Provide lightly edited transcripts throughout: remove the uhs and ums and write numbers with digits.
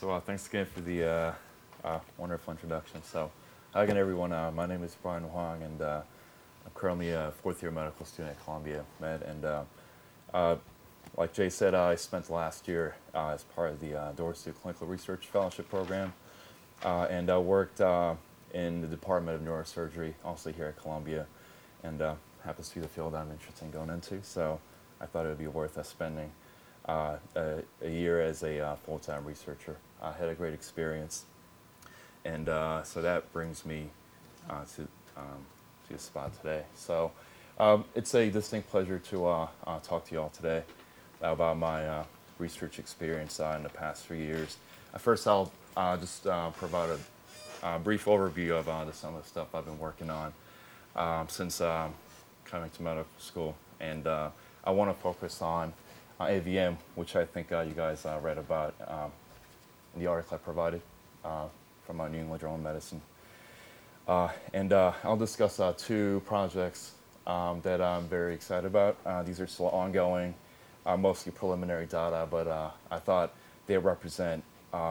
Thanks again for the wonderful introduction. Hi again, everyone. My name is Brian Huang, and I'm currently a fourth-year medical student at Columbia Med. Uh, like Jay said, I spent last year as part of the Dorsey Clinical Research Fellowship Program, and I worked in the Department of Neurosurgery, also here at Columbia, and happens to be the field I'm interested in going into. So I thought it would be worth us spending a year as a full-time researcher. I had a great experience, and so that brings me to the spot today. It's a distinct pleasure to talk to you all today about my research experience in the past 3 years. First, I'll just provide a brief overview of some of the stuff I've been working on since coming to medical school, and I want to focus on AVM, which I think you guys read about in the article I provided from New England Journal of Medicine. I'll discuss two projects that I'm very excited about. These are still ongoing, mostly preliminary data, but I thought they represent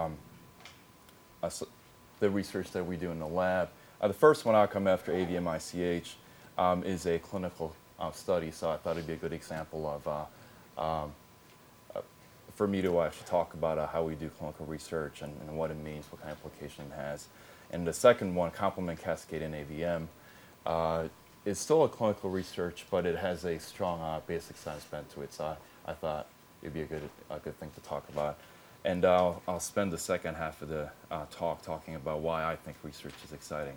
the research that we do in the lab. The first one outcome after AVM-ICH is a clinical study, so I thought it'd be a good example of for me to actually talk about how we do clinical research and what it means, what kind of implication it has. And the second one, complement cascade in AVM, is still a clinical research, but it has a strong basic science bent to it. So I thought it'd be a good thing to talk about. And I'll spend the second half of the talk talking about why I think research is exciting.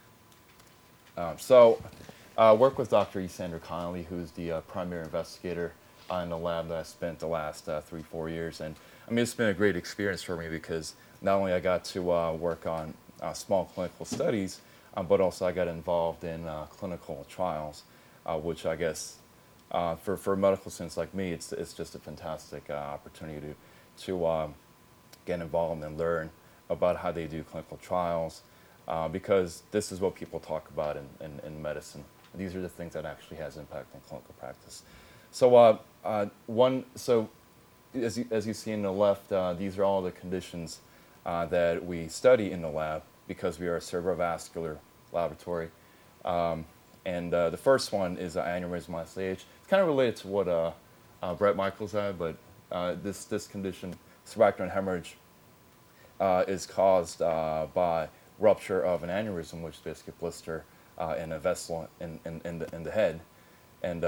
Work with Dr. E. Sandra Connolly, who's the primary investigator in the lab that I spent the last 3-4 years. And I mean, it's been a great experience for me because not only I got to work on small clinical studies, but also I got involved in clinical trials, which I guess for medical students like me, it's just a fantastic opportunity to get involved and learn about how they do clinical trials, because this is what people talk about in medicine. These are the things that actually has impact in clinical practice. As you see in the left, these are all the conditions that we study in the lab because we are a cerebrovascular laboratory. The first one is aneurysmal SAH. It's kind of related to what Brett Michaels had, but this condition, subarachnoid hemorrhage, is caused by rupture of an aneurysm, which is basically a blister in a vessel in the head. And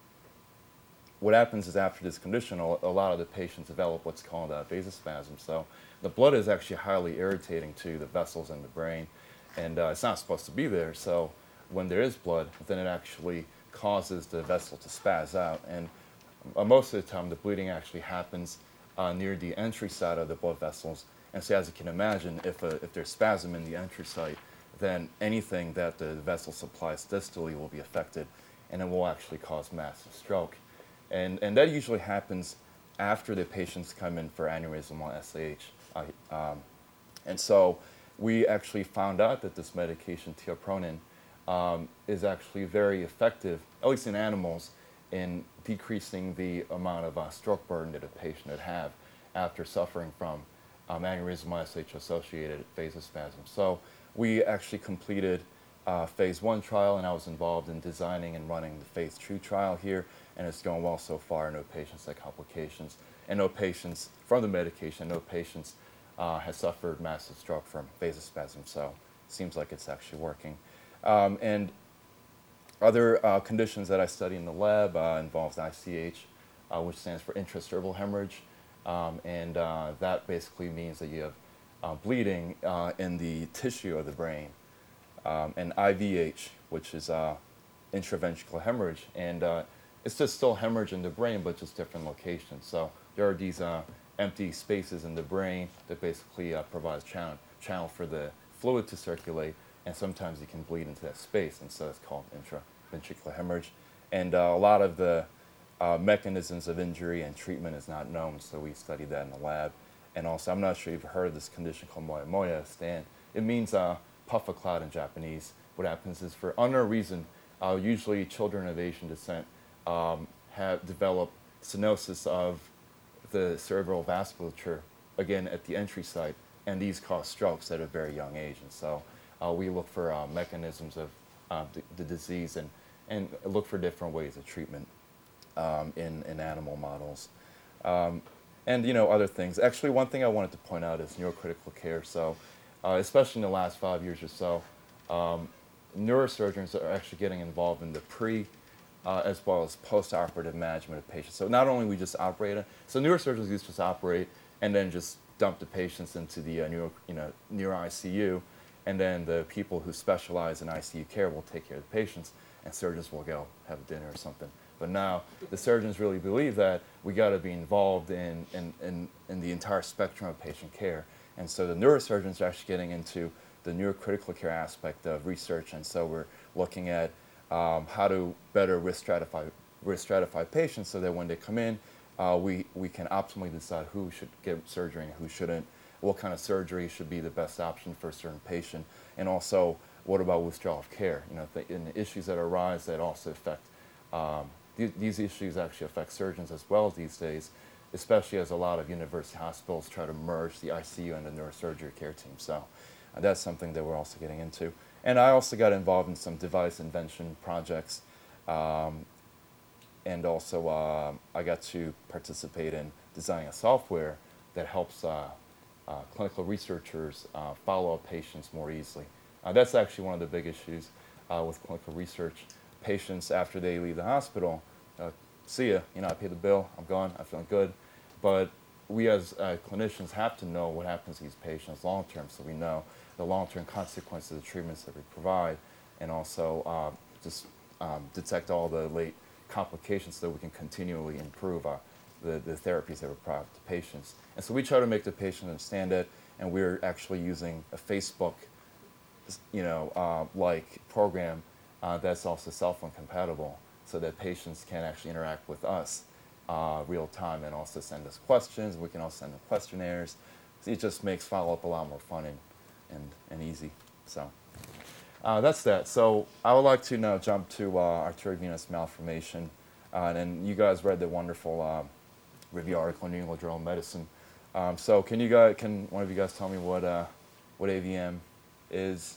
what happens is after this condition, a lot of the patients develop what's called vasospasm. So the blood is actually highly irritating to the vessels in the brain, and it's not supposed to be there. So when there is blood, then it actually causes the vessel to spaz out. And most of the time, the bleeding actually happens near the entry side of the blood vessels. And so as you can imagine, if there's spasm in the entry site, then anything that the vessel supplies distally will be affected, and it will actually cause massive stroke. And that usually happens after the patients come in for aneurysmal SAH. And so we actually found out that this medication, tiopronin, is actually very effective, at least in animals, in decreasing the amount of stroke burden that a patient would have after suffering from aneurysmal SAH-associated vasospasm. So we actually completed phase 1 trial, and I was involved in designing and running the phase 2 trial here, and it's going well so far. No patients had complications, and no patients from the medication, no patients has suffered massive stroke from vasospasm, so it seems like it's actually working. And other conditions that I study in the lab involves ICH, which stands for intracerebral hemorrhage, and that basically means that you have bleeding in the tissue of the brain, and IVH, which is intraventricular hemorrhage, and it's just still hemorrhage in the brain, but just different locations. So there are these empty spaces in the brain that basically provides channel for the fluid to circulate, and sometimes you can bleed into that space, and so it's called intraventricular hemorrhage. And a lot of the mechanisms of injury and treatment is not known, so we studied that in the lab. And also, I'm not sure if you've heard of this condition called moya moya, Stan. It means puff of cloud in Japanese. What happens is, for unknown reason, usually children of Asian descent have developed stenosis of the cerebral vasculature again, at the entry site, and these cause strokes at a very young age. And so we look for mechanisms of the disease and look for different ways of treatment in animal models. And other things. Actually, one thing I wanted to point out is neurocritical care. So, especially in the last 5 years or so, neurosurgeons are actually getting involved in the pre as well as post-operative management of patients. So not only we just operate it, so neurosurgeons used to just operate and then just dump the patients into the neuro ICU, and then the people who specialize in ICU care will take care of the patients, and surgeons will go have dinner or something. But now the surgeons really believe that we got to be involved in the entire spectrum of patient care. And so the neurosurgeons are actually getting into the neurocritical care aspect of research. And so we're looking at how to better risk stratify patients so that when they come in, we can optimally decide who should get surgery and who shouldn't, what kind of surgery should be the best option for a certain patient, and also what about withdrawal of care, and the issues that arise that also affect these issues actually affect surgeons as well these days, especially as a lot of university hospitals try to merge the ICU and the neurosurgery care team. So that's something that we're also getting into. And I also got involved in some device invention projects, and also I got to participate in designing a software that helps clinical researchers follow up patients more easily. That's actually one of the big issues with clinical research. Patients, after they leave the hospital, see ya, I pay the bill, I'm gone, I'm feeling good. But we as clinicians have to know what happens to these patients long term, so we know the long-term consequences of the treatments that we provide, and also just detect all the late complications so that we can continually improve the therapies that we provide to patients. And so we try to make the patient understand it, and we're actually using a Facebook like program that's also cell phone compatible, so that patients can actually interact with us real time and also send us questions. We can also send them questionnaires. So it just makes follow-up a lot more fun and easy. So that's that. So I would like to now jump to arteriovenous malformation. And you guys read the wonderful review article in New England Journal of Medicine. So can one of you guys tell me what AVM is?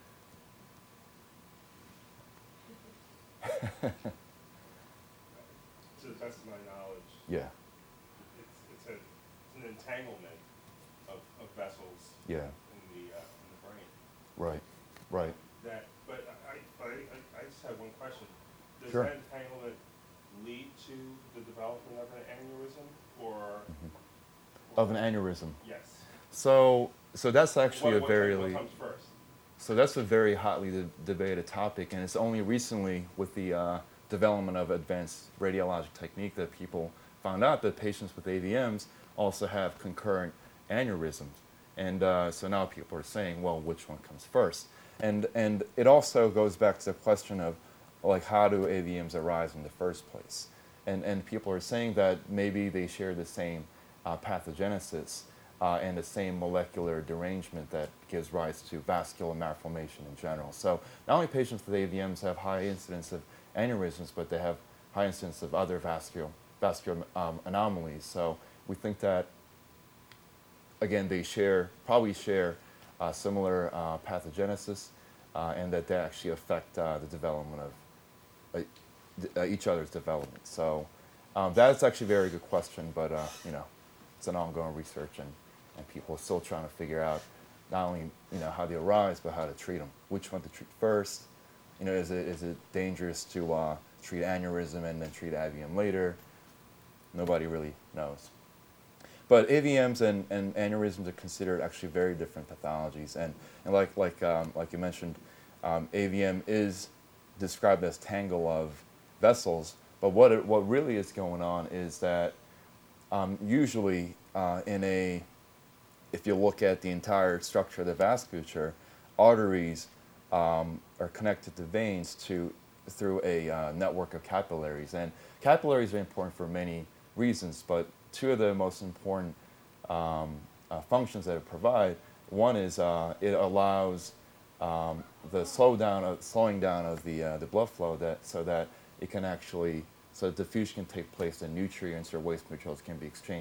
To the best of my knowledge, Yeah. it's an entanglement of vessels Yeah. in the brain. Right. Right. But I just have one question. Does Sure. that entanglement lead to the development of an aneurysm, or? Of an aneurysm. Yes. So that's actually What comes first? So that's a very hotly debated topic, and it's only recently with the development of advanced radiologic technique that people found out that patients with AVMs also have concurrent aneurysms. And so now people are saying, well, which one comes first? And it also goes back to the question of, like, how do AVMs arise in the first place? And people are saying that maybe they share the same pathogenesis and the same molecular derangement that gives rise to vascular malformation in general. So not only patients with AVMs have high incidence of aneurysms, but they have high incidence of other vascular anomalies. So we think that, again, they probably share similar pathogenesis, and that they actually affect the development of each other's development. So that's actually a very good question, but it's an ongoing research, and people are still trying to figure out not only how they arise, but how to treat them. Which one to treat first? Is it dangerous to treat aneurysm and then treat AVM later? Nobody really knows. But AVMs and aneurysms are considered actually very different pathologies, and like you mentioned, AVM is described as tangle of vessels. But what really is going on is that usually if you look at the entire structure of the vasculature, arteries are connected to veins through a network of capillaries. And capillaries are important for many reasons, but two of the most important functions that it provides, one is it allows the slowing down of the blood flow so that diffusion can take place and nutrients or waste materials can be exchanged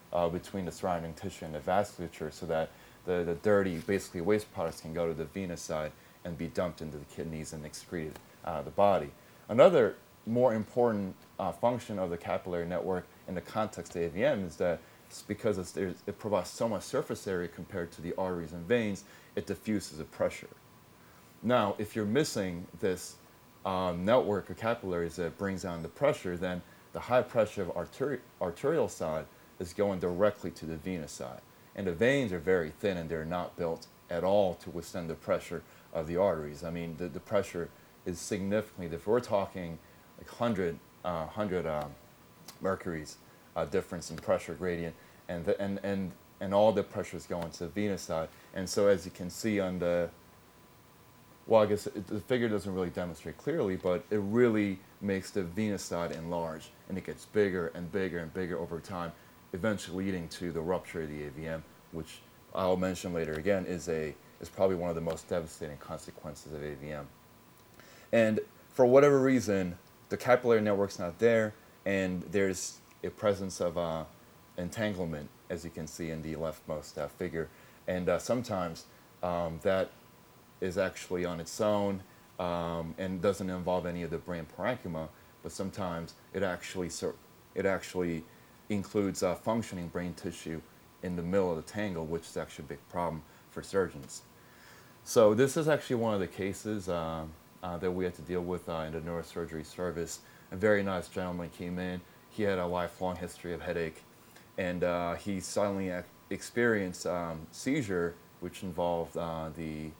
between the surrounding tissue and the vasculature so that the dirty, basically waste products can go to the venous side and be dumped into the kidneys and excreted out of the body. Another more important function of the capillary network in the context of AVM is that it's because it provides so much surface area compared to the arteries and veins, it diffuses the pressure. Now, if you're missing this network of capillaries that brings down the pressure, then the high pressure of arterial side is going directly to the venous side. And the veins are very thin and they're not built at all to withstand the pressure of the arteries. I mean, the pressure is significantly, if we're talking like 100 mercuries difference in pressure gradient, and all the pressure is going to the venous side. And so as you can see on the, well, I guess the figure doesn't really demonstrate clearly, but it really makes the venous side enlarge, and it gets bigger and bigger and bigger over time, eventually leading to the rupture of the AVM, which I'll mention later again is probably one of the most devastating consequences of AVM. And for whatever reason, the capillary network's not there, and there's a presence of entanglement, as you can see in the leftmost figure. And sometimes that is actually on its own and doesn't involve any of the brain parenchyma, but sometimes it actually includes functioning brain tissue in the middle of the tangle, which is actually a big problem for surgeons. So this is actually one of the cases that we had to deal with in the neurosurgery service. A very nice gentleman came in. He had a lifelong history of headache, and he suddenly experienced seizure, which involved the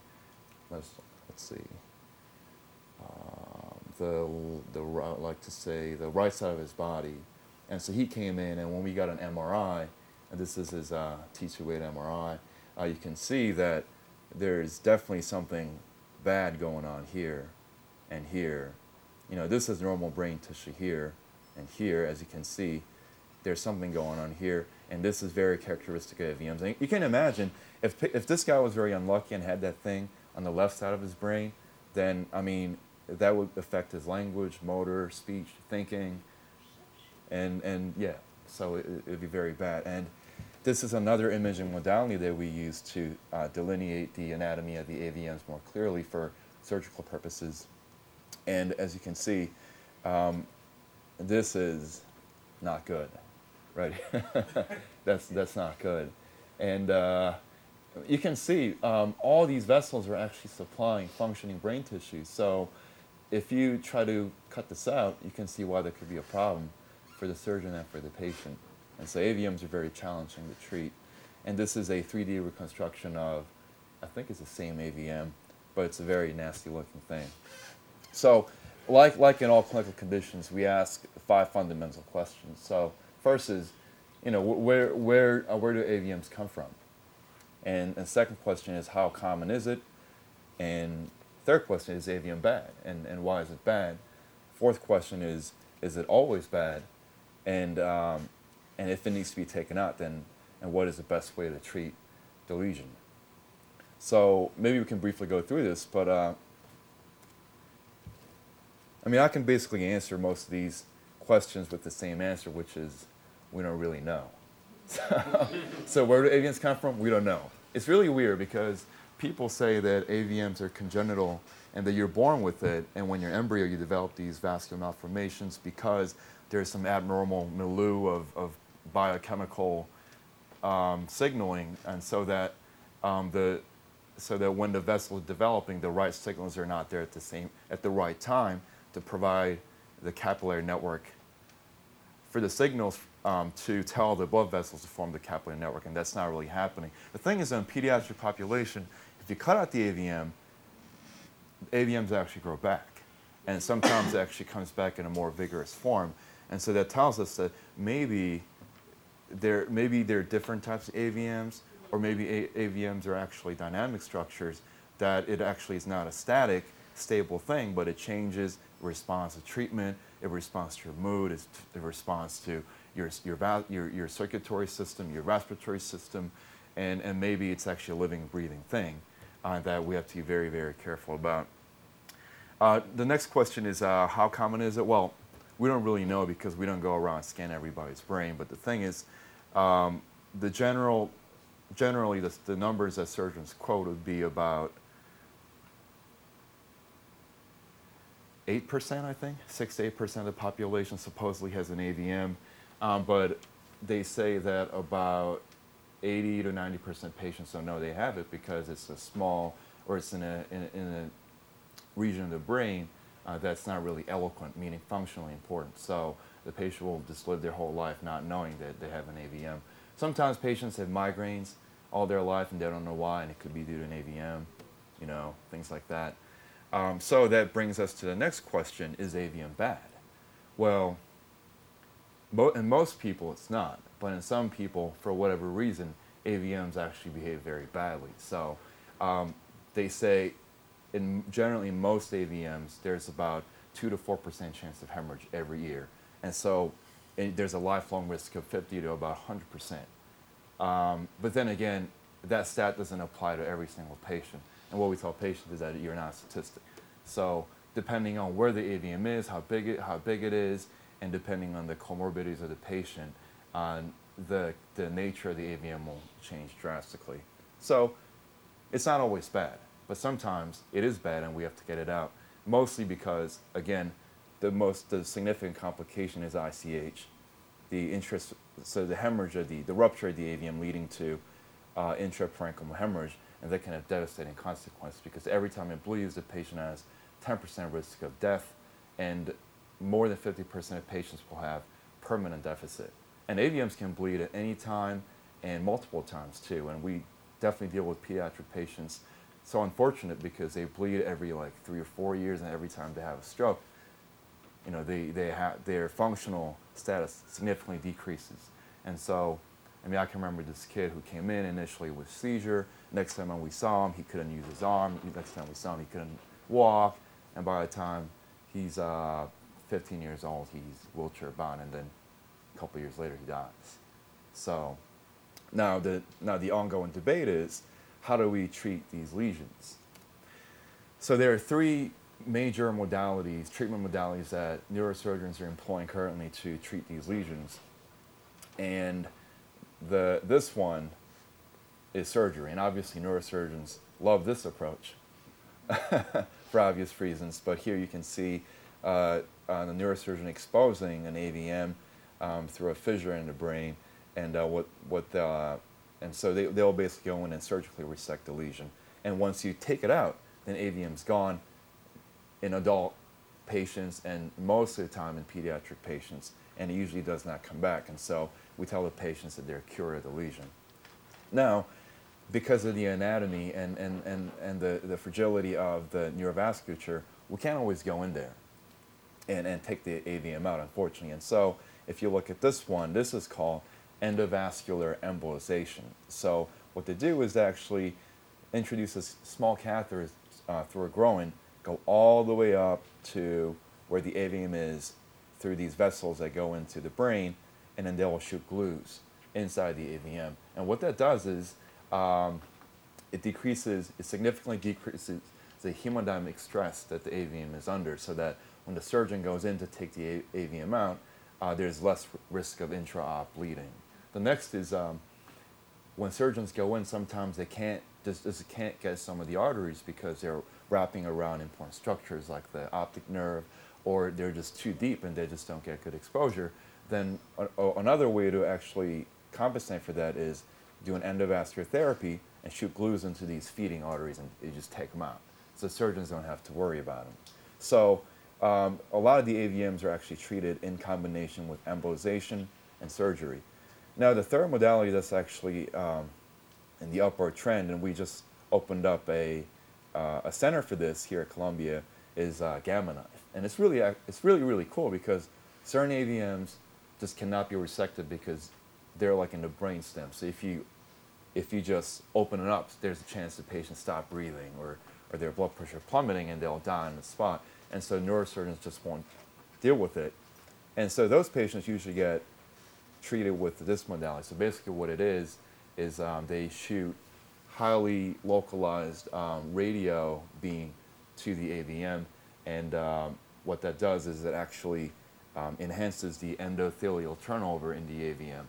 right side of his body. And so he came in, and when we got an MRI, and this is his T28 MRI, you can see that there's definitely something bad going on here and here. You know, this is normal brain tissue here and here, as you can see. There's something going on here, and this is very characteristic of AVMs. And you can imagine, if this guy was very unlucky and had that thing on the left side of his brain, then, I mean, that would affect his language, motor, speech, thinking, and yeah, so it'd be very bad. And this is another imaging modality that we use to delineate the anatomy of the AVMs more clearly for surgical purposes. And as you can see, this is not good, right? that's not good. And you can see all these vessels are actually supplying functioning brain tissue. So if you try to cut this out, you can see why there could be a problem for the surgeon and for the patient. And so AVMs are very challenging to treat. And this is a 3D reconstruction of, I think it's the same AVM, but it's a very nasty looking thing. So like in all clinical conditions, we ask 5 fundamental questions. So first is, you know, where do AVMs come from? And the second question is, how common is it? And third question is AVM bad? And why is it bad? Fourth question is it always bad? And if it needs to be taken out, then and what is the best way to treat the lesion? So maybe we can briefly go through this, but I mean, I can basically answer most of these questions with the same answer, which is we don't really know. So where do AVMs come from? We don't know. It's really weird because people say that AVMs are congenital and that you're born with it, and when you're embryo, you develop these vascular malformations because there's some abnormal milieu of biochemical signaling, and so that when the vessel is developing, the right signals are not there at the right time to provide the capillary network for the signals to tell the blood vessels to form the capillary network, and that's not really happening. The thing is, in a pediatric population, if you cut out the AVMs actually grow back, and sometimes it actually comes back in a more vigorous form. And so that tells us that maybe there are different types of AVMs, or maybe AVMs are actually dynamic structures, that it actually is not a static, stable thing, but it changes, it responds to treatment, it responds to your mood, it responds to your circulatory system, your respiratory system, and maybe it's actually a living, breathing thing that we have to be very, very careful about. The next question is, how common is it? Well, we don't really know because we don't go around and scan everybody's brain, but the thing is, The generally the numbers that surgeons quote would be about 8%, I think, 6 to 8% of the population supposedly has an AVM, but they say that about 80 to 90% of patients don't know they have it because it's a small, or it's in a region of the brain that's not really eloquent, meaning functionally important. So the patient will just live their whole life not knowing that they have an AVM. Sometimes patients have migraines all their life and they don't know why, and it could be due to an AVM, things like that. So that brings us to the next question: is AVM bad? Well, in most people it's not, but in some people, for whatever reason, AVMs actually behave very badly. So they say, generally in most AVMs, there's about 2 to 4% chance of hemorrhage every year, and so there's a lifelong risk of 50 to about 100%. But then again, that stat doesn't apply to every single patient. And what we tell patients is that you're not a statistic. So depending on where the AVM is, how big it is, and depending on the comorbidities of the patient, the nature of the AVM will change drastically. So it's not always bad, but sometimes it is bad and we have to get it out. Mostly because, again, the significant complication is ICH, so the hemorrhage of the rupture of the AVM leading to intraparenchymal hemorrhage, and that can have devastating consequences because every time it bleeds, the patient has 10% risk of death, and more than 50% of patients will have permanent deficit. And AVMs can bleed at any time and multiple times too, and we definitely deal with pediatric patients. So unfortunate because they bleed every 3 or 4 years, and every time they have a stroke, their functional status significantly decreases. And so, I can remember this kid who came in initially with seizure. Next time when we saw him, he couldn't use his arm. Next time we saw him, he couldn't walk. And by the time he's 15 years old, he's wheelchair bound, and then a couple years later, he dies. So now the ongoing debate is, how do we treat these lesions? So there are 3 major treatment modalities that neurosurgeons are employing currently to treat these lesions. And this one is surgery, and obviously neurosurgeons love this approach for obvious reasons. But here you can see the neurosurgeon exposing an AVM through a fissure in the brain, and and so they'll basically go in and surgically resect the lesion. And once you take it out, then AVM's gone in adult patients and most of the time in pediatric patients, and it usually does not come back. And so we tell the patients that they're cured of the lesion. Now, because of the anatomy and the fragility of the neurovasculature, we can't always go in there and take the AVM out, unfortunately. And so if you look at this one, this is called endovascular embolization. So what they do is they actually introduce a small catheter through a groin, go all the way up to where the AVM is through these vessels that go into the brain, and then they will shoot glues inside the AVM. And what that does is it significantly decreases the hemodynamic stress that the AVM is under, so that when the surgeon goes in to take the AVM out, there's less risk of intra-op bleeding. The next is when surgeons go in, sometimes they can't get some of the arteries because they're wrapping around important structures like the optic nerve, or they're just too deep and they just don't get good exposure. Then another way to actually compensate for that is do an endovascular therapy and shoot glues into these feeding arteries, and you just take them out. So surgeons don't have to worry about them. So a lot of the AVMs are actually treated in combination with embolization and surgery. Now the third modality that's actually in the upward trend, and we just opened up a center for this here at Columbia, is Gamma Knife. And it's really cool because certain AVMs just cannot be resected because they're like in the brain stem. So if you just open it up, there's a chance the patient stop breathing or their blood pressure plummeting and they'll die on the spot. And so neurosurgeons just won't deal with it. And so those patients usually get treated with this modality. So basically what it is they shoot highly localized radio beam to the AVM, and what that does is it actually enhances the endothelial turnover in the AVM.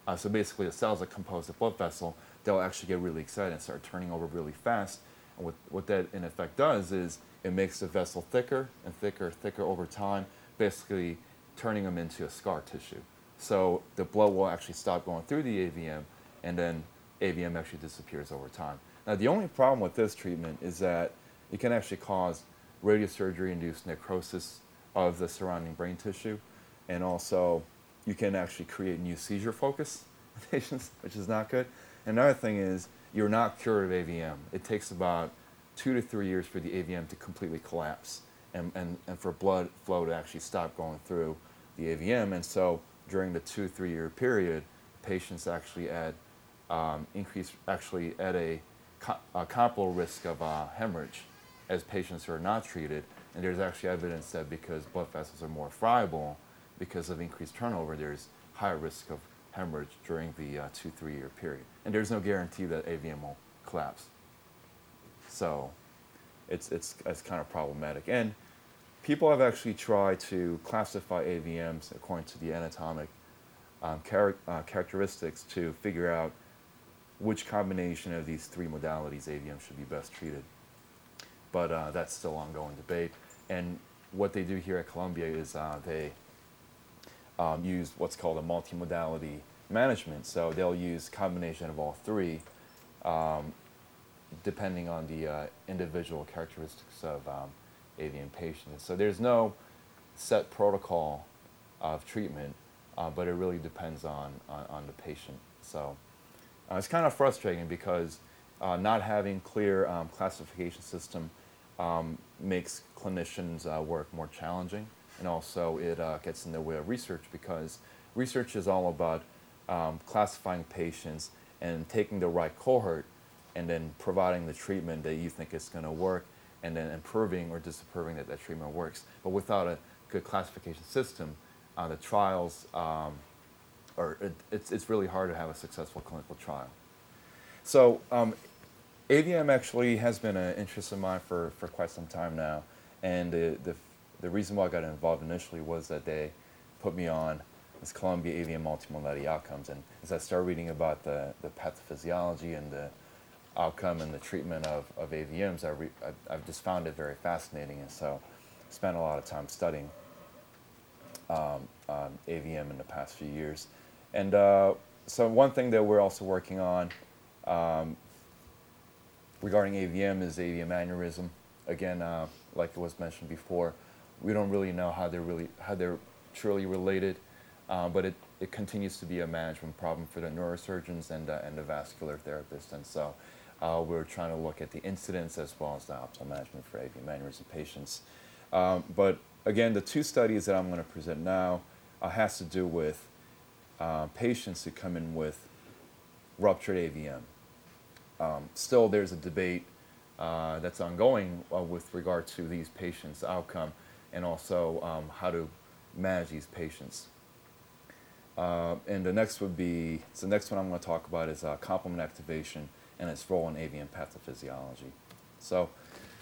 So basically, the cells that compose the blood vessel, they'll actually get really excited and start turning over really fast. And what that in effect does is it makes the vessel thicker and thicker, thicker over time, basically turning them into a scar tissue. So the blood will actually stop going through the AVM, and then AVM actually disappears over time. Now, the only problem with this treatment is that it can actually cause radiosurgery-induced necrosis of the surrounding brain tissue, and also you can actually create new seizure focus in patients, which is not good. Another thing is you're not cured of AVM. It takes about 2 to 3 years for the AVM to completely collapse and for blood flow to actually stop going through the AVM. And so during the 2-3 year period, patients actually at a comparable risk of hemorrhage as patients who are not treated. And there's actually evidence that because blood vessels are more friable, because of increased turnover, there's higher risk of hemorrhage during the 2-3 year period. And there's no guarantee that AVM will collapse. So it's kind of problematic. And people have actually tried to classify AVMs according to the anatomic characteristics to figure out which combination of these three modalities AVM should be best treated. But that's still ongoing debate. And what they do here at Columbia is they use what's called a multimodality management. So they'll use combination of all three, depending on the individual characteristics of AVM patients. So there's no set protocol of treatment, but it really depends on the patient. So it's kind of frustrating because not having clear classification system makes clinicians' work more challenging, and also it gets in the way of research because research is all about classifying patients and taking the right cohort and then providing the treatment that you think is going to work and then improving or disapproving that that treatment works. But without a good classification system, the trials, it's really hard to have a successful clinical trial. So AVM actually has been an interest of mine for quite some time now, and the reason why I got involved initially was that they put me on this Columbia AVM multimodality outcomes, and as I started reading about the pathophysiology and the outcome and the treatment of AVMs, I've just found it very fascinating, and so spent a lot of time studying AVM in the past few years. And so one thing that we're also working on regarding AVM is AVM aneurysm. Again, like it was mentioned before, we don't really know how they're truly related, but it continues to be a management problem for the neurosurgeons and the vascular therapists. And so we're trying to look at the incidence as well as the optimal management for AVM aneurysm patients. But again, the two studies that I'm going to present now has to do with patients who come in with ruptured AVM. Still, there's a debate that's ongoing with regard to these patients' outcome and also how to manage these patients. And the next one I'm going to talk about is complement activation and its role in AVM pathophysiology. So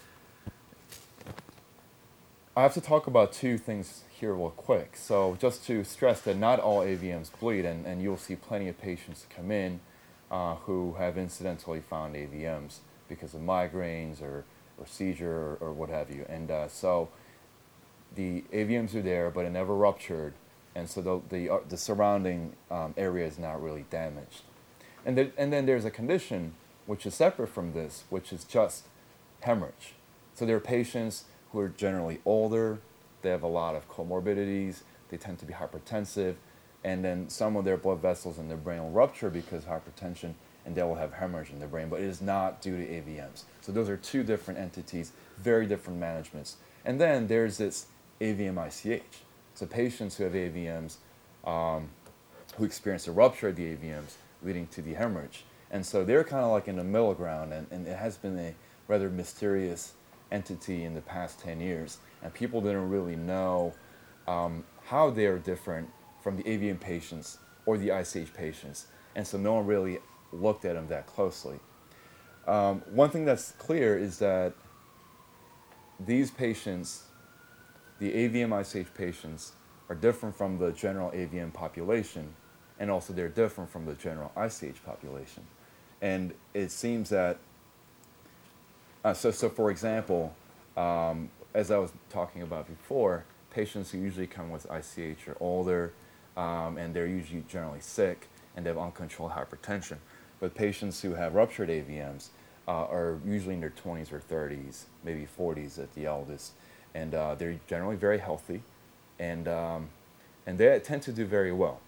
I have to talk about two things here real quick. So just to stress that not all AVMs bleed, and you'll see plenty of patients come in who have incidentally found AVMs because of migraines or seizure or what have you. And so the AVMs are there, but it never ruptured, and so the surrounding area is not really damaged. And then there's a condition which is separate from this, which is just hemorrhage. So there are patients who are generally older, they have a lot of comorbidities, they tend to be hypertensive, and then some of their blood vessels in their brain will rupture because of hypertension, and they will have hemorrhage in their brain, but it is not due to AVMs. So those are two different entities, very different managements. And then there's this AVM-ICH. So patients who have AVMs, who experience a rupture of the AVMs, leading to the hemorrhage. And so they're kind of like in the middle ground, and it has been a rather mysterious entity in the past 10 years. And people didn't really know how they are different from the AVM patients or the ICH patients. And so no one really looked at them that closely. One thing that's clear is that these patients, the AVM-ICH patients, are different from the general AVM population and also they're different from the general ICH population. And it seems that, so for example, as I was talking about before, patients who usually come with ICH are older, and they're usually generally sick, and they have uncontrolled hypertension. But patients who have ruptured AVMs are usually in their 20s or 30s, maybe 40s at the eldest, and they're generally very healthy, and they tend to do very well.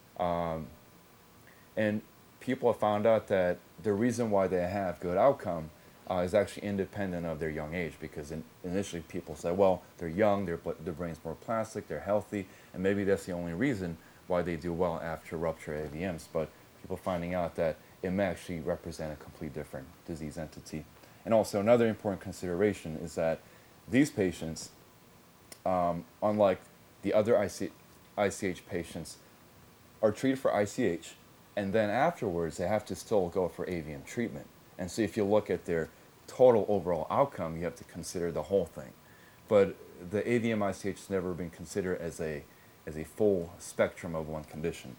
And people have found out that the reason why they have good outcome is actually independent of their young age, because initially people say, well, they're young, their brain's more plastic, they're healthy, and maybe that's the only reason why they do well after rupture AVMs. But people finding out that it may actually represent a complete different disease entity. And also another important consideration is that these patients, unlike the other ICH patients, are treated for ICH, and then afterwards they have to still go for AVM treatment. And so if you look at their total overall outcome, you have to consider the whole thing. But the AVM ICH has never been considered as a full spectrum of one condition.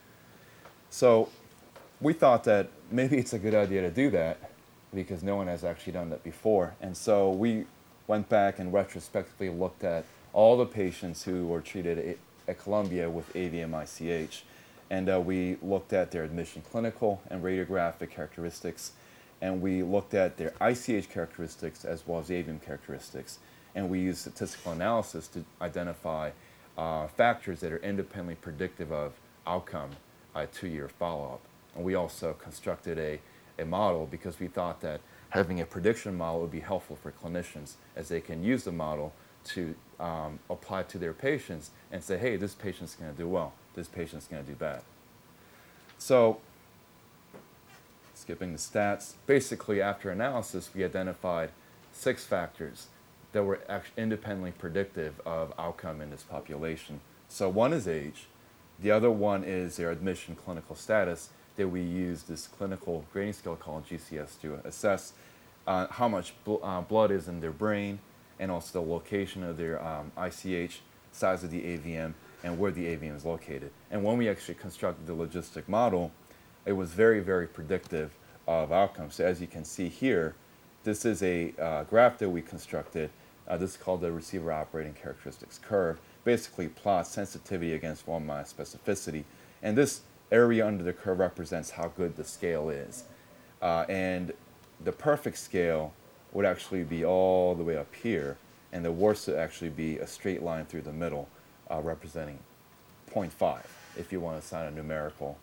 So we thought that maybe it's a good idea to do that because no one has actually done that before. And so we went back and retrospectively looked at all the patients who were treated at Columbia with AVM ICH. And we looked at their admission clinical and radiographic characteristics, and we looked at their ICH characteristics as well as AVM characteristics. And we used statistical analysis to identify factors that are independently predictive of outcome at 2-year follow-up. And we also constructed a model because we thought that having a prediction model would be helpful for clinicians, as they can use the model to apply to their patients and say, hey, this patient's going to do well, this patient's going to do bad. So, skipping the stats, basically after analysis, we identified 6 factors that were actually independently predictive of outcome in this population. So one is age, the other one is their admission clinical status, that we use this clinical grading scale called GCS to assess how much blood is in their brain, and also the location of their ICH, size of the AVM, and where the AVM is located. And when we actually constructed the logistic model, it was very, very predictive of outcomes. So as you can see here, this is a graph that we constructed. This is called the receiver operating characteristics curve. Basically plots sensitivity against one minus specificity. And this area under the curve represents how good the scale is. And the perfect scale would actually be all the way up here, and the worst would actually be a straight line through the middle, representing 0.5, if you want to assign a numerical,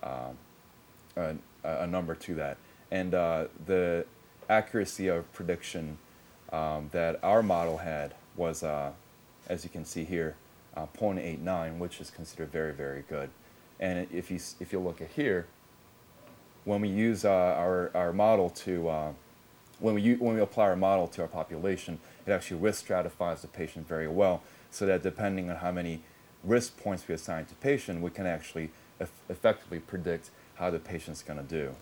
a number to that. And the accuracy of prediction that our model had was, as you can see here, 0.89, which is considered very, very good. And if you look at here, when we use our model to when we apply our model to our population, it actually risk stratifies the patient very well, so that depending on how many risk points we assign to patient, we can actually effectively predict how the patient's going to do.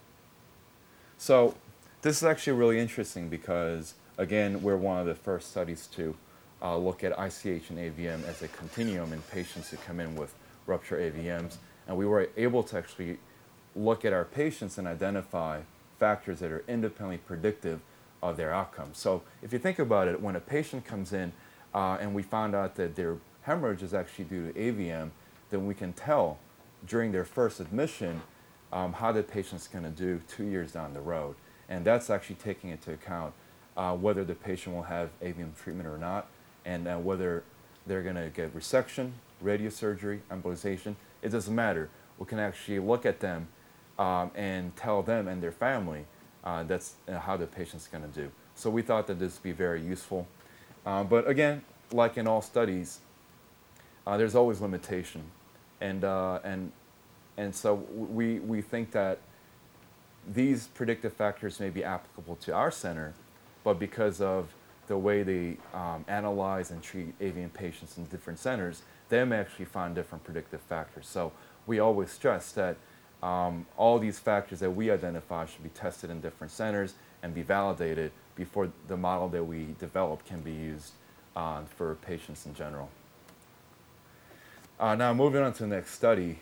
So this is actually really interesting because, again, we're one of the first studies to look at ICH and AVM as a continuum in patients who come in with rupture AVMs, and we were able to actually look at our patients and identify factors that are independently predictive of their outcomes. So if you think about it, when a patient comes in and we found out that their hemorrhage is actually due to AVM, then we can tell during their first admission how the patient's going to do 2 years down the road. And that's actually taking into account whether the patient will have AVM treatment or not, and whether they're going to get resection, radiosurgery, embolization. It doesn't matter. We can actually look at them and tell them and their family that's how the patient's going to do. So we thought that this would be very useful. But again, like in all studies, there's always limitation. And so we think that these predictive factors may be applicable to our center, but because of the way they analyze and treat AVM patients in different centers, they may actually find different predictive factors. So we always stress that all these factors that we identify should be tested in different centers and be validated before the model that we develop can be used for patients in general. Now moving on to the next study,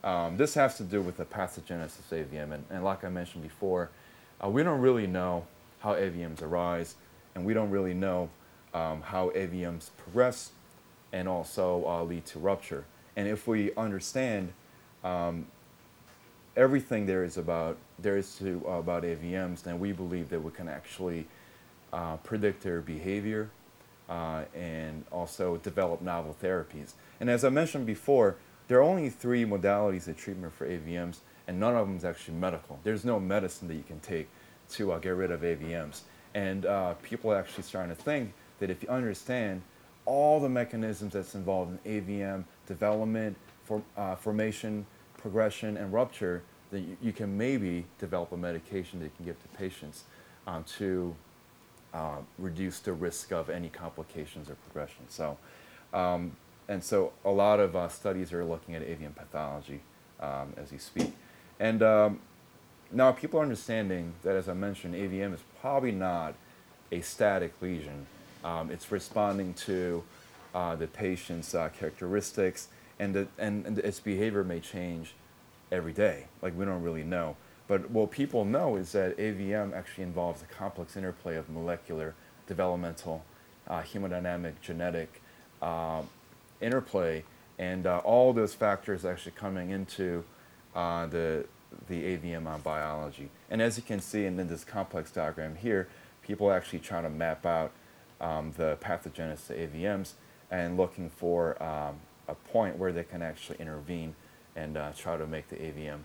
This has to do with the pathogenesis of AVM, and like I mentioned before, we don't really know how AVMs arise, and we don't really know how AVMs progress and also lead to rupture. And if we understand everything there is about AVMs, then we believe that we can actually predict their behavior and also develop novel therapies. And as I mentioned before, there are only 3 modalities of treatment for AVMs, and none of them is actually medical. There's no medicine that you can take to get rid of AVMs. And people are actually starting to think that if you understand all the mechanisms that's involved in AVM development, formation, progression, and rupture, that you can maybe develop a medication that you can give to patients to reduce the risk of any complications or progression. So, and so a lot of studies are looking at AVM pathology as you speak. And now people are understanding that, as I mentioned, AVM is probably not a static lesion. It's responding to the patient's characteristics, and its behavior may change every day. Like, we don't really know. But what people know is that AVM actually involves a complex interplay of molecular, developmental, hemodynamic, genetic interplay, and all those factors actually coming into the AVM biology. And as you can see in this complex diagram here, people are actually trying to map out the pathogenesis of AVMs and looking for a point where they can actually intervene and try to make the AVM,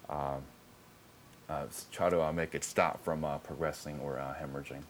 try to make it stop from progressing or hemorrhaging.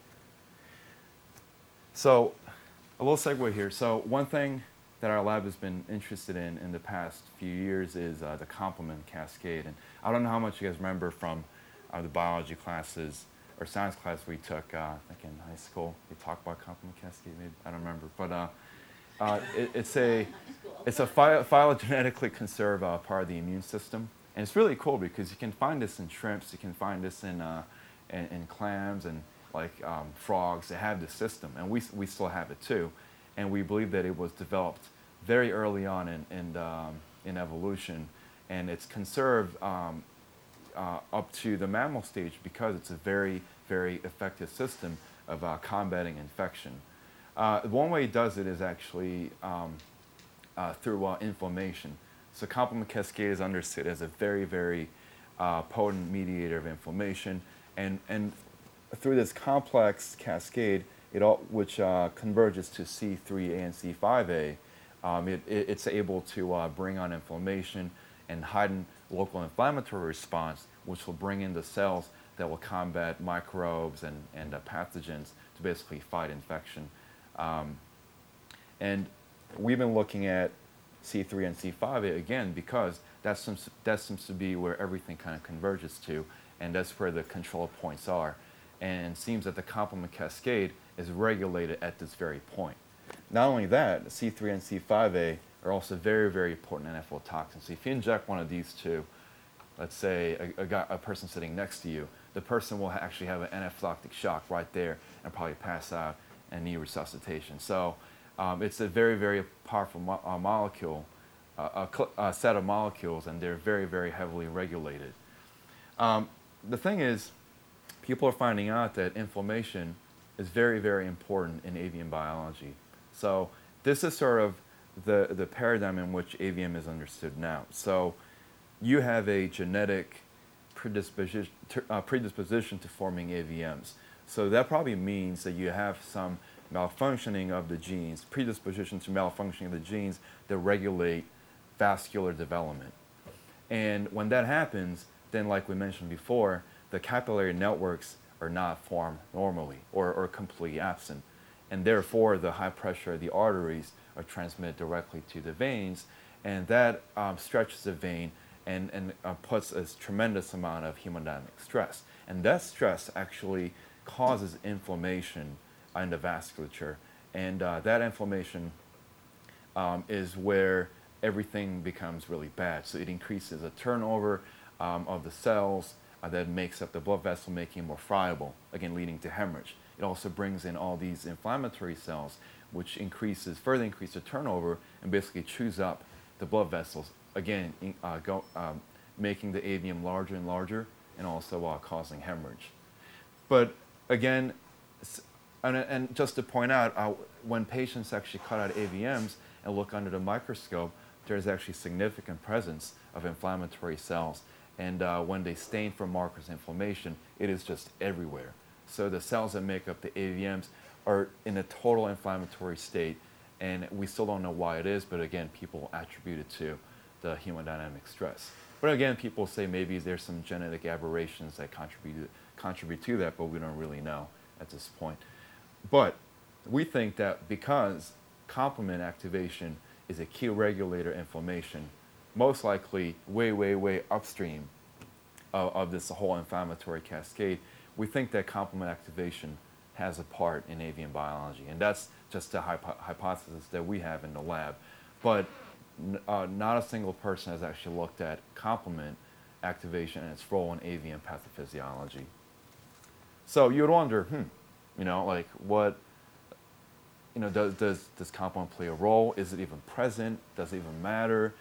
So a little segue here. So one thing that our lab has been interested in the past few years is the complement cascade. And I don't know how much you guys remember from the biology classes or science class we took, I think in high school. We talked about complement cascade, maybe, I don't remember. But it's a phylogenetically conserved part of the immune system. And it's really cool because you can find this in shrimps, you can find this in clams and frogs. They have this system, and we still have it too. And we believe that it was developed very early on in evolution, and it's conserved up to the mammal stage because it's a very, very effective system of combating infection. One way it does it is actually through inflammation. So complement cascade is understood as a very, very potent mediator of inflammation, and through this complex cascade, which converges to C3A and C5A, it's able to bring on inflammation and heighten local inflammatory response, which will bring in the cells that will combat microbes and pathogens to basically fight infection. And we've been looking at C3 and C5A again because that seems to be where everything kind of converges to, and that's where the control points are. And it seems that the complement cascade is regulated at this very point. Not only that, C3 and C5A are also very, very potent NFL toxins. So if you inject one of these two, let's say a person sitting next to you, the person will actually have an anaphylactic shock right there and probably pass out and need resuscitation. So it's a very, very powerful molecule, a set of molecules, and they're very, very heavily regulated. The thing is, people are finding out that inflammation is very, very important in AVM biology. So this is sort of the paradigm in which AVM is understood now. So you have a genetic predisposition to forming AVMs. So that probably means that you have some malfunctioning of the genes, predisposition to malfunctioning of the genes that regulate vascular development. And when that happens, then like we mentioned before, the capillary networks are not formed normally or completely absent. And therefore, the high pressure of the arteries are transmitted directly to the veins, and that stretches the vein and puts a tremendous amount of hemodynamic stress. And that stress actually causes inflammation in the vasculature. And that inflammation is where everything becomes really bad. So it increases the turnover of the cells that makes up the blood vessel, making it more friable, again leading to hemorrhage. It also brings in all these inflammatory cells, which further increase the turnover and basically chews up the blood vessels again, making the avium larger and larger, and also causing hemorrhage. But again, and just to point out, when patients actually cut out AVMs and look under the microscope, there's actually significant presence of inflammatory cells. And when they stain for markers of inflammation, it is just everywhere. So the cells that make up the AVMs are in a total inflammatory state, and we still don't know why it is, but again, people attribute it to the hemodynamic stress. But again, people say maybe there's some genetic aberrations that contribute to that, but we don't really know at this point. But we think that because complement activation is a key regulator inflammation, most likely way upstream of this whole inflammatory cascade, we think that complement activation has a part in avian biology. And that's just a hypothesis that we have in the lab. But not a single person has actually looked at complement activation and its role in avian pathophysiology. So you would wonder, what, does complement play a role? Is it even present? Does it even matter?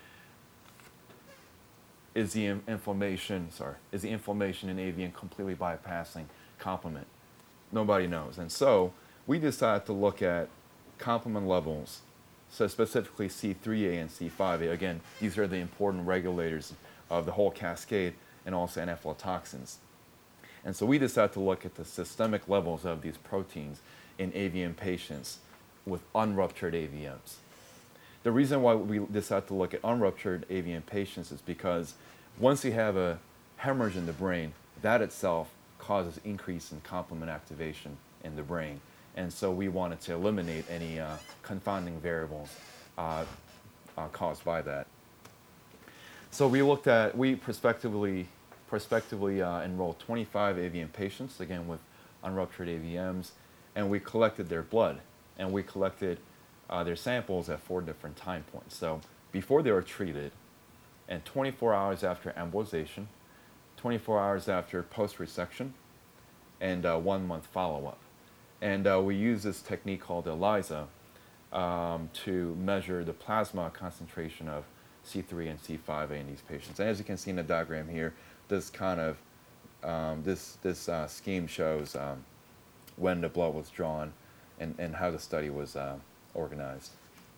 Is the inflammation in avian completely bypassing complement? Nobody knows. And so we decided to look at complement levels, so specifically C3A and C5A. Again, these are the important regulators of the whole cascade, and also aflatoxins. And so we decided to look at the systemic levels of these proteins in avian patients with unruptured AVMs. The reason why we decided to look at unruptured avian patients is because once you have a hemorrhage in the brain, that itself causes increase in complement activation in the brain. And so we wanted to eliminate any confounding variables caused by that. So we prospectively enrolled 25 avian patients, again with unruptured AVMs, and we collected their blood, and we collected their samples at 4 different time points. So before they were treated, and 24 hours after embolization, 24 hours after post-resection, and 1 month follow-up. And we use this technique called ELISA to measure the plasma concentration of C3 and C5A in these patients. And as you can see in the diagram here, this kind of this scheme shows when the blood was drawn and how the study was organized.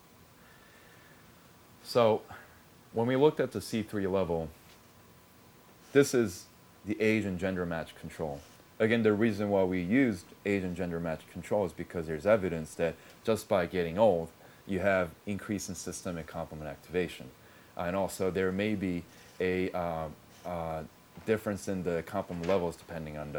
So when we looked at the C3 level, this is the age and gender match control. Again, the reason why we used age and gender match control is because there's evidence that just by getting old, you have increase in systemic complement activation. And also there may be a difference in the complement levels depending on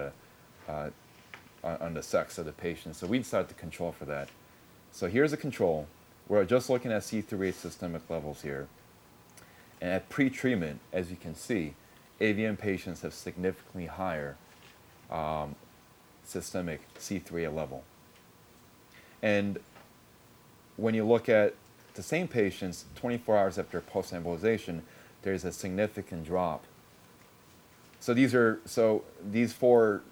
the sex of the patient. So we decided to control for that. So here's a control. We're just looking at C3A systemic levels here. And at pre-treatment, as you can see, AVM patients have significantly higher systemic C3A level. And when you look at the same patients 24 hours after post-embolization, there's a significant drop. So these 4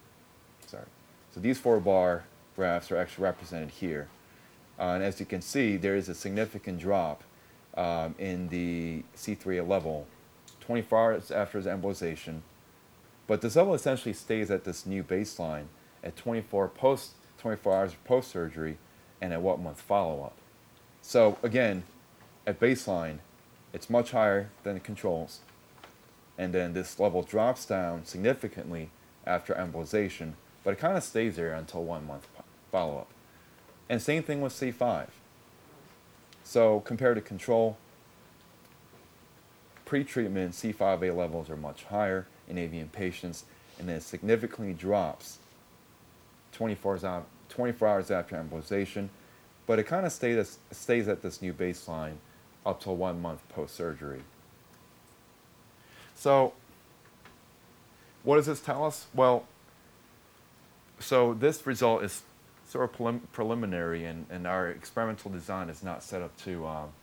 bar graphs are actually represented here. And as you can see, there is a significant drop in the C3A level 24 hours after the embolization. But this level essentially stays at this new baseline at 24 hours post-surgery and at 1 month follow-up. So again, at baseline, it's much higher than the controls. And then this level drops down significantly after embolization, but it kind of stays there until 1 month follow-up. And same thing with C5. So compared to control, pre-treatment C5A levels are much higher in avian patients, and then it significantly drops 24 hours after embolization, but it kind of stays at this new baseline up till 1 month post-surgery. So what does this tell us? Well, so this result is sort of preliminary, and our experimental design is not set up to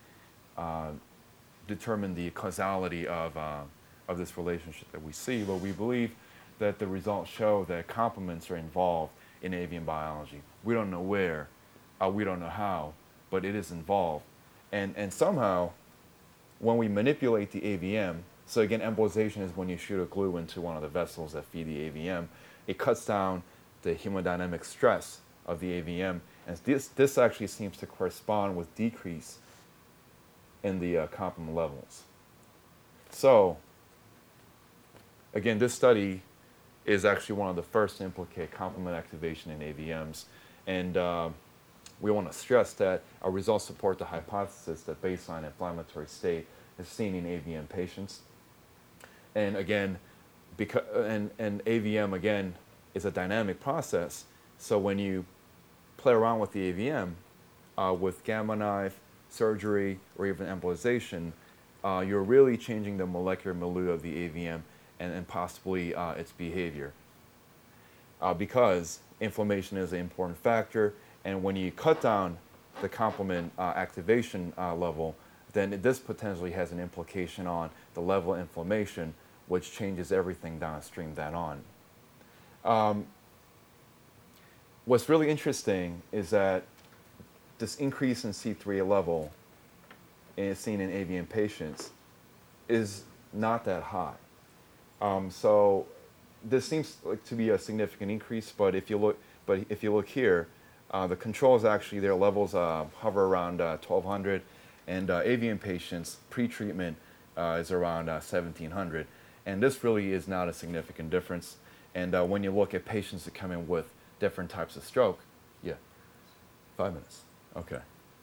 determine the causality of this relationship that we see, but we believe that the results show that complements are involved in avian biology. We don't know where, we don't know how, but it is involved. And somehow, when we manipulate the AVM, so again, embolization is when you shoot a glue into one of the vessels that feed the AVM. It cuts down the hemodynamic stress of the AVM, and this actually seems to correspond with decrease in the complement levels. So, again, this study is actually one of the first to implicate complement activation in AVMs, and we want to stress that our results support the hypothesis that baseline inflammatory state is seen in AVM patients. And again, and AVM again is a dynamic process. So when you play around with the AVM, with Gamma knife, surgery, or even embolization, you're really changing the molecular milieu of the AVM and possibly its behavior. Because inflammation is an important factor, and when you cut down the complement activation level, then this potentially has an implication on the level of inflammation, which changes everything downstream that on. What's really interesting is that this increase in C3a level seen in AVM patients is not that high. So this seems like to be a significant increase, but if you look here, the controls actually, their levels hover around 1,200, and AVM patients pre-treatment is around 1,700. And this really is not a significant difference. And when you look at patients that come in with different types of stroke, 5 minutes, okay.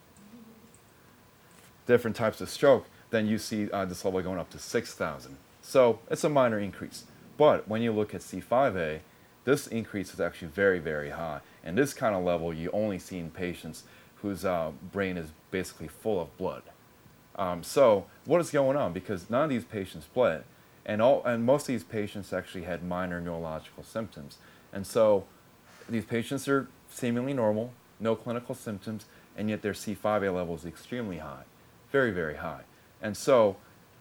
Different types of stroke, then you see this level going up to 6,000. So it's a minor increase. But when you look at C5a, this increase is actually very, very high. And this kind of level you only see in patients whose brain is basically full of blood. So what is going on? Because none of these patients bled. And most of these patients actually had minor neurological symptoms. And so these patients are seemingly normal, no clinical symptoms, and yet their C5a level is extremely high, very, very high. And so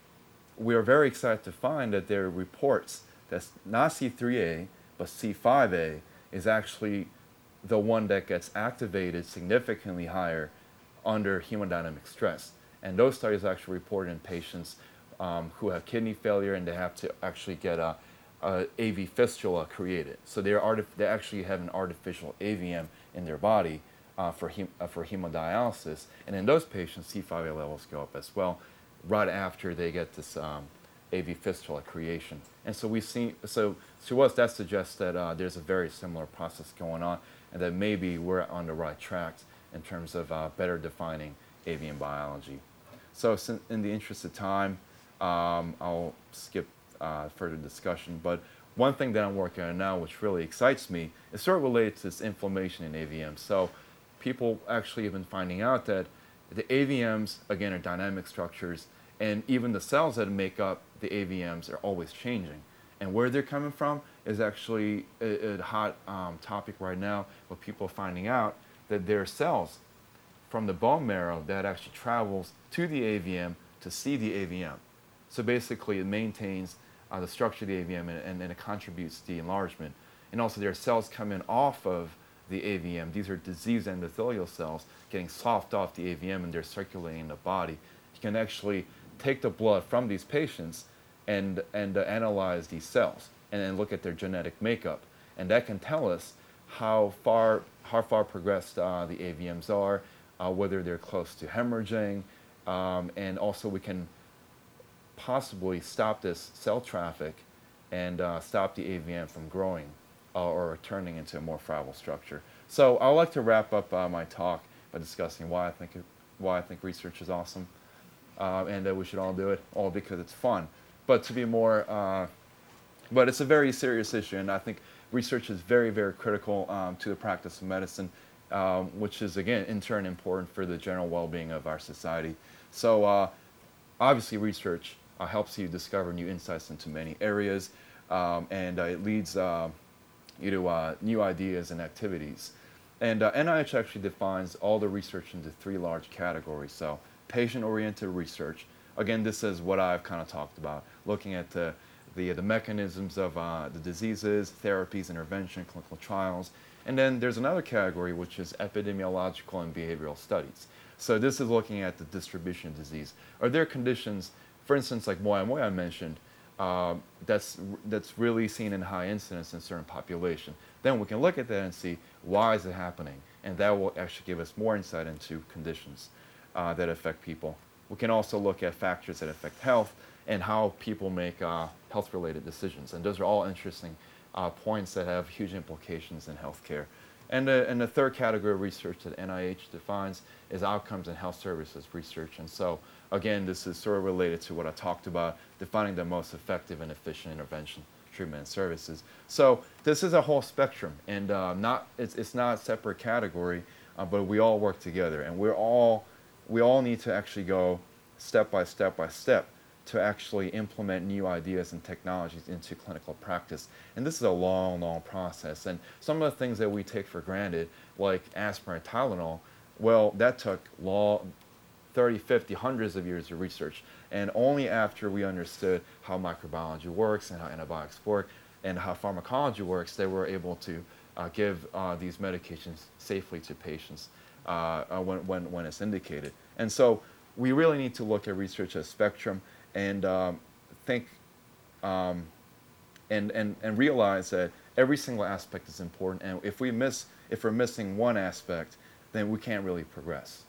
we are very excited to find that there are reports that not C3a, but C5a is actually the one that gets activated significantly higher under hemodynamic stress. And those studies are actually reported in patients who have kidney failure, and they have to actually get a AV fistula created. So they actually have an artificial AVM in their body for hemodialysis. And in those patients, C5a levels go up as well right after they get this AV fistula creation. And so so to us, that suggests that there's a very similar process going on, and that maybe we're on the right track in terms of better defining AVM biology. So in the interest of time, I'll skip further discussion, but one thing that I'm working on now, which really excites me, is sort of related to this inflammation in AVM. So people actually have been finding out that the AVMs, again, are dynamic structures, and even the cells that make up the AVMs are always changing. And where they're coming from is actually a hot topic right now, where people are finding out that there are cells from the bone marrow that actually travels to the AVM to see the AVM. So basically, it maintains the structure of the AVM, and it contributes to the enlargement. And also, there are cells coming off of the AVM. These are diseased endothelial cells getting sloughed off the AVM, and they're circulating in the body. You can actually take the blood from these patients and analyze these cells and then look at their genetic makeup. And that can tell us how far progressed the AVMs are, whether they're close to hemorrhaging, and also we can possibly stop this cell traffic and stop the AVM from growing or turning into a more fragile structure. So I'd like to wrap up my talk by discussing why I think research is awesome, and that we should all do it, all because it's fun. But to be more, but it's a very serious issue, and I think research is very, very critical to the practice of medicine, which is, again, in turn important for the general well-being of our society. So obviously research helps you discover new insights into many areas, and it leads you to new ideas and activities. And NIH actually defines all the research into three large categories. So patient-oriented research. Again, this is what I've kind of talked about, looking at the mechanisms of the diseases, therapies, intervention, clinical trials. And then there's another category, which is epidemiological and behavioral studies. So this is looking at the distribution of disease. Are there conditions, for instance, like moyamoya I mentioned, that's really seen in high incidence in certain population? Then we can look at that and see why is it happening, and that will actually give us more insight into conditions that affect people. We can also look at factors that affect health and how people make health-related decisions, and those are all interesting points that have huge implications in healthcare. And the third category of research that NIH defines is outcomes and health services research. And so, again, this is sort of related to what I talked about, defining the most effective and efficient intervention, treatment, and services. So this is a whole spectrum, and it's not a separate category, but we all work together, and we all need to actually go step by step to actually implement new ideas and technologies into clinical practice. And this is a long, long process. And some of the things that we take for granted, like aspirin and Tylenol, well, that took 30, 50, hundreds of years of research. And only after we understood how microbiology works and how antibiotics work and how pharmacology works, they were able to give these medications safely to patients when it's indicated. And so we really need to look at research as spectrum and think and realize that every single aspect is important. And if we're missing one aspect, then we can't really progress.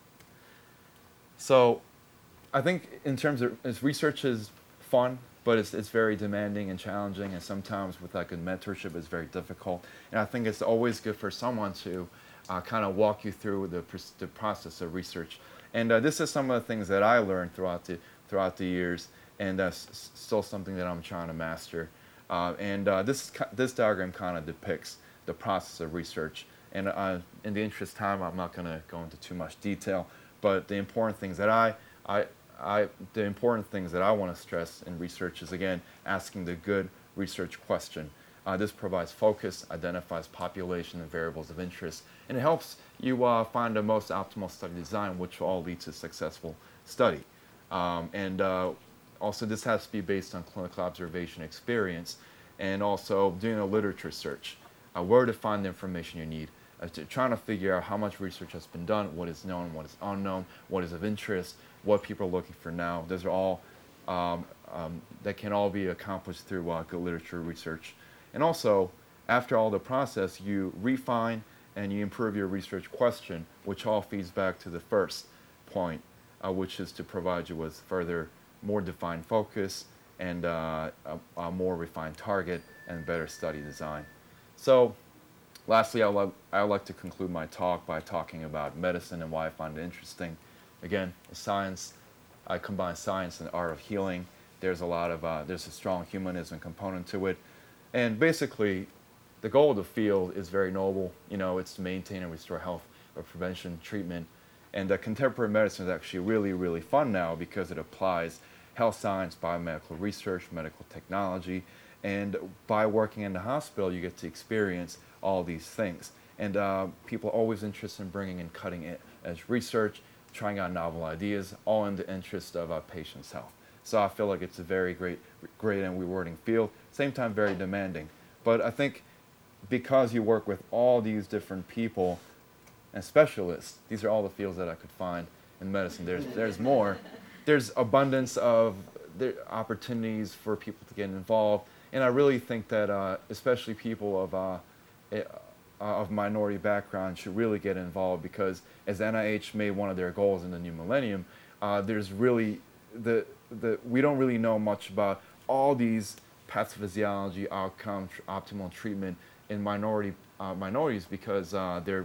So I think in terms of research is fun, but it's very demanding and challenging, and sometimes with like a mentorship it's very difficult. And I think it's always good for someone to kind of walk you through the process of research. And this is some of the things that I learned throughout the years, and that's still something that I'm trying to master. This diagram kind of depicts the process of research. And in the interest of time, I'm not going to go into too much detail. But the important things that I want to stress in research is, again, asking the good research question. This provides focus, identifies population and variables of interest, and it helps you find the most optimal study design, which will all lead to successful study. Also, this has to be based on clinical observation experience, and also doing a literature search, where to find the information you need, trying to figure out how much research has been done, what is known, what is unknown, what is of interest, what people are looking for now. Those are all that can all be accomplished through good literature research. And also, after all the process, you refine and you improve your research question, which all feeds back to the first point, which is to provide you with further, more defined focus and a more refined target and better study design. So, lastly, I'd like to conclude my talk by talking about medicine and why I find it interesting. Again, science, I combine science and the art of healing. There's a strong humanism component to it. And basically, the goal of the field is very noble. It's to maintain and restore health or prevention, treatment. And contemporary medicine is actually really, really fun now because it applies health science, biomedical research, medical technology. And by working in the hospital, you get to experience all these things. And people are always interested in bringing in cutting-edge research, trying out novel ideas, all in the interest of patients' health. So I feel like it's a very great and rewarding field, same time very demanding. But I think because you work with all these different people and specialists, these are all the fields that I could find in medicine. There's more. There's abundance of opportunities for people to get involved. And I really think that especially people of minority background should really get involved, because as NIH made one of their goals in the new millennium, there's really we don't really know much about all these pathophysiology, outcome, optimal treatment in minorities because there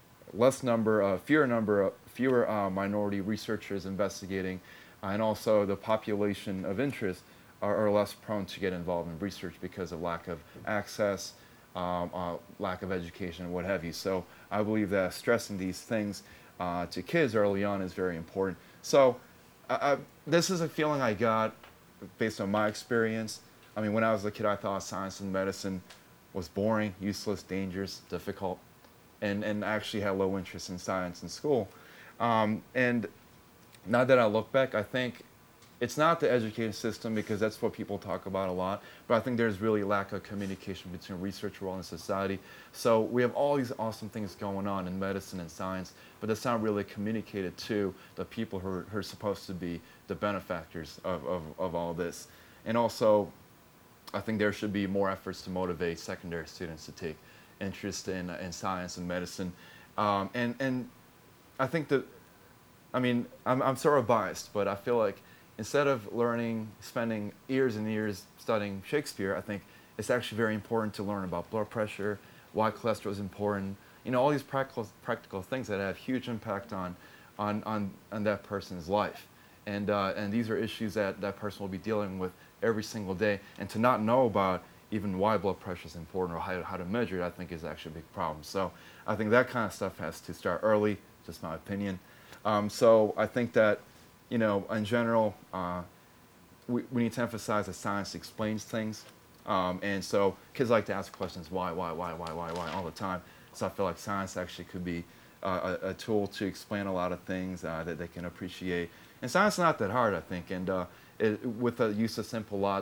are fewer minority researchers investigating, and also the population of interest are less prone to get involved in research because of lack of access, lack of education, and what have you. So I believe that stressing these things to kids early on is very important. So this is a feeling I got based on my experience. I mean, when I was a kid, I thought science and medicine was boring, useless, dangerous, difficult, and I actually had low interest in science in school. And now that I look back, I think it's not the education system because that's what people talk about a lot, but I think there's really lack of communication between research world and society. So we have all these awesome things going on in medicine and science, but that's not really communicated to the people who are supposed to be the benefactors of all this. And also, I think there should be more efforts to motivate secondary students to take interest in science and medicine. And I think that, I mean, I'm sort of biased, but I feel like instead of spending years and years studying Shakespeare, I think it's actually very important to learn about blood pressure, why cholesterol is important, you know, all these practical things that have huge impact on that person's life. And these are issues that that person will be dealing with every single day. And to not know about even why blood pressure is important or how to measure it, I think is actually a big problem. So I think that kind of stuff has to start early, just my opinion. So I think that, you know, in general, we need to emphasize that science explains things. And so kids like to ask questions, why, all the time. So I feel like science actually could be a tool to explain a lot of things that they can appreciate. And science is not that hard, I think. And with the use of simple,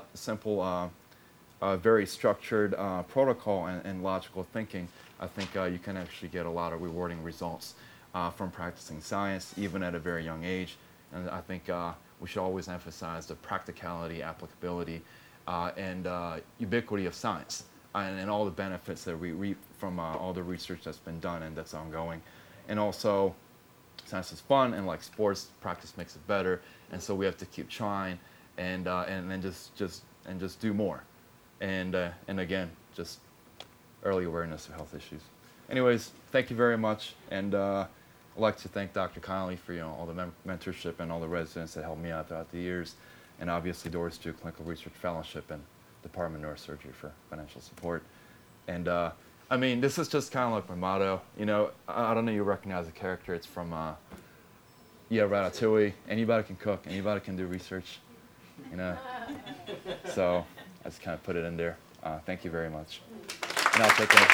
very structured protocol and logical thinking, I think you can actually get a lot of rewarding results from practicing science, even at a very young age. And I think we should always emphasize the practicality, applicability, and ubiquity of science, and all the benefits that we reap from all the research that's been done and that's ongoing. And also, science is fun, and like sports, practice makes it better. And so we have to keep trying, and then just do more. And again, just early awareness of health issues. Anyways, thank you very much, and I'd like to thank Dr. Connolly for all the mentorship and all the residents that helped me out throughout the years, and obviously Doris Duke Clinical Research Fellowship and Department of Neurosurgery for financial support. And I mean, this is just kind of like my motto. You know, I don't know if you recognize the character. It's from Ratatouille. Anybody can cook. Anybody can do research. You know. So I just kind of put it in there. Thank you very much. And I'll take any questions.